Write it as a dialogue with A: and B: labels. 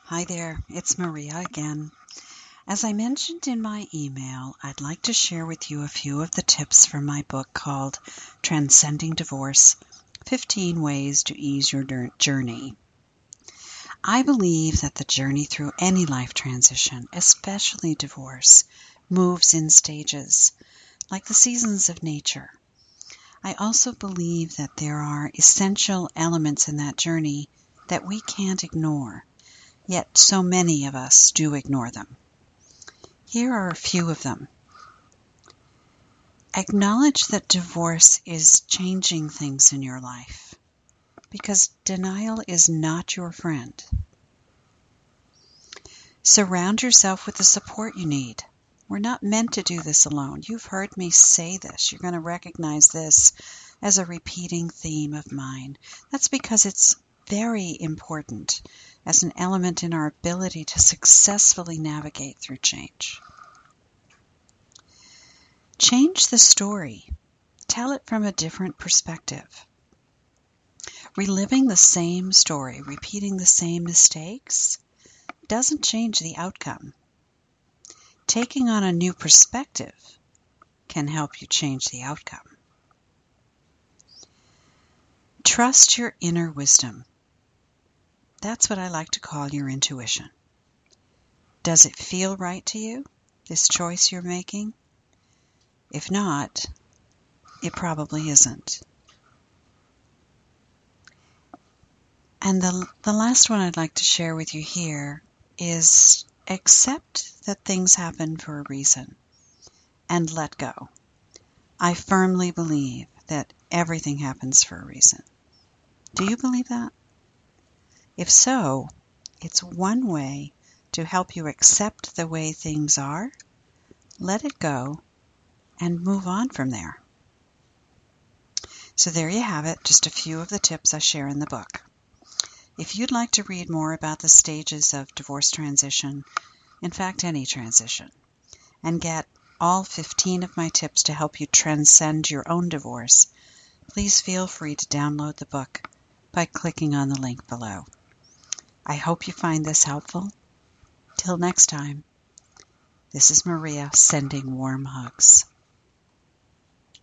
A: Hi there, it's Maria again. As I mentioned in my email, I'd like to share with you a few of the tips from my book called Transcending Divorce: 15 Ways to Ease Your Journey. I believe that the journey through any life transition, especially divorce, moves in stages, like the seasons of nature. I also believe that there are essential elements in that journey that we can't ignore. Yet so many of us do ignore them. Here are a few of them. Acknowledge that divorce is changing things in your life, because denial is not your friend. Surround yourself with the support you need. We're not meant to do this alone. You've heard me say this. You're going to recognize this as a repeating theme of mine. That's because it's very important as an element in our ability to successfully navigate through change. Change the story. Tell it from a different perspective. Reliving the same story, repeating the same mistakes, doesn't change the outcome. Taking on a new perspective can help you change the outcome. Trust your inner wisdom. That's what I like to call your intuition. Does it feel right to you, this choice you're making? If not, it probably isn't. And the last one I'd like to share with you here is accept that things happen for a reason and let go. I firmly believe that everything happens for a reason. Do you believe that? If so, it's one way to help you accept the way things are, let it go, and move on from there. So there you have it, just a few of the tips I share in the book. If you'd like to read more about the stages of divorce transition, in fact any transition, and get all 15 of my tips to help you transcend your own divorce, please feel free to download the book by clicking on the link below. I hope you find this helpful. Till next time, this is Maria sending warm hugs.